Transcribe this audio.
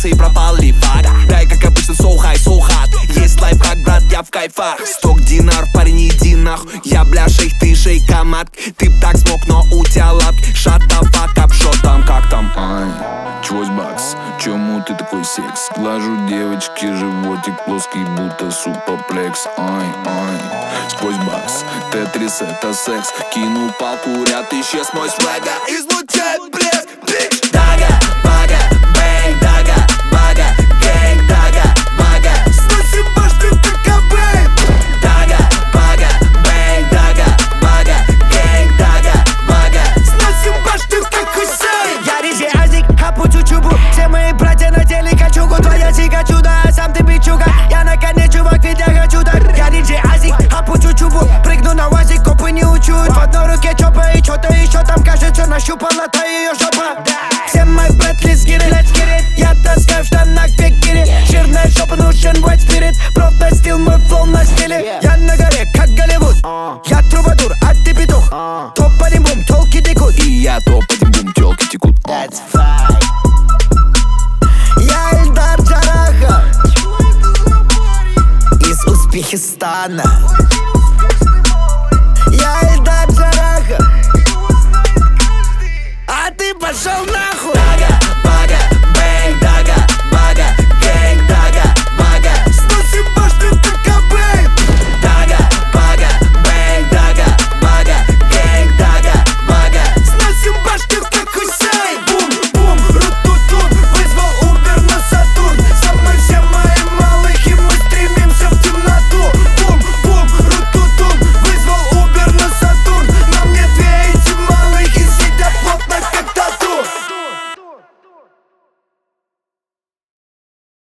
и пропал лифак. Дай, как обычно, so high, so hot. Есть лайфхак, брат, я в кайфах. 100 динар, парень, иди нахуй. Я, бля, шейх, ты шейка мат. Ты б так смог, но у тебя лапки. Shut the fuck up, шо там, как там? Ай, чвось бакс, чему ты такой секс? Глажу девочки, животик плоский, будто супоплекс. Ай, сквозь бакс, тетрис это секс. Кинул палку, ряд, исчез мой свега. Излучает блеск, бич. Дага, бага, бэнг, дага, бага, гэнг, дага, бага. Сносим башню, как Кобейн. Дага, бага, бэнг, дага, бага, гэнг, дага, бага. Сносим башню, как Хусейн. Я диджей Азик, хапу чучубу. Все мои братья надели кольчугу. Твоя сига чудо, а сам ты бичуга. Я на коне, чувак, ведь я хочу так. Я диджей Азик, хапу чучубу. Прыгну на вазик, копы не учуют. В одной руке чопа и что-то еще там, кажется, нащупала та ее жопа. Все мои братли сгиры, я таскаю в штанах бекири. Жирная жопа, нужен white spirit. Просто стил, мой флоу на стиле. Я на горе, как Голливуд. Я трубадур, а ты петух. Топ-один-бум, толки текут. И я топ-один-бум, тёлки текут. That's fine. Я Эльдар Джарахов из Узбекистана.